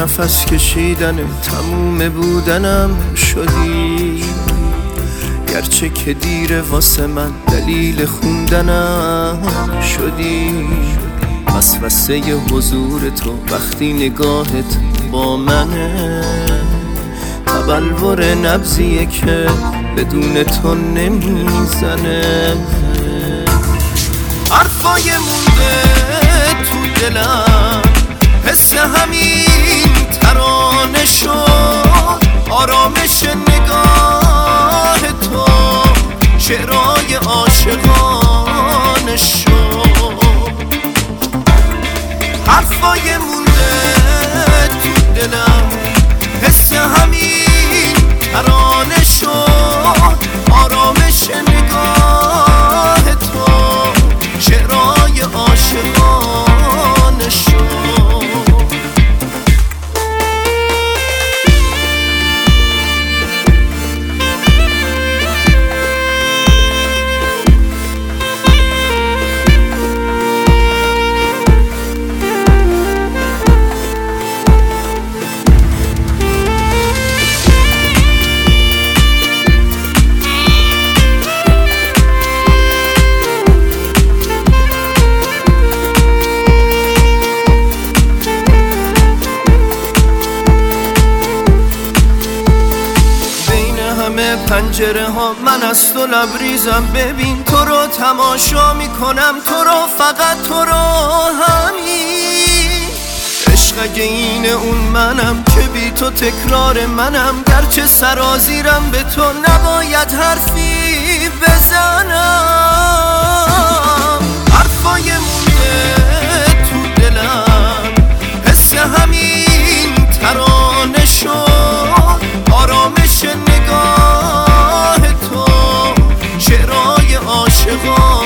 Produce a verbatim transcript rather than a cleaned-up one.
نفس کشیدن تموم بودنم شدی، گرچه که دیر واسه من دلیل خوندنم شدی. وسوسه حضور تو وقتی نگاهت با منه، تبلور نبضیه که بدون تو نمیزنه. حرفای مونده تو دلم، حس همین ترانه شد، آرامش نگاه تو شعرهای عاشقانه شد. حرفای مونده تو دلم، حس همین ترانه شد، آرامش نگاه تو شعرهای عاشقانه شد. پنجره ها من از تو لبریزم، ببین تو رو تماشا میکنم، تو رو فقط تو رو همین. عشق اگه اینه اون منم که بی تو تکرار منم، گرچه سرازیرم به تو نباید حرفی بزنم. حرفای مونده تو دلم، حس همین ترانه شد، آرامش نگاه تو شعرهای عاشقان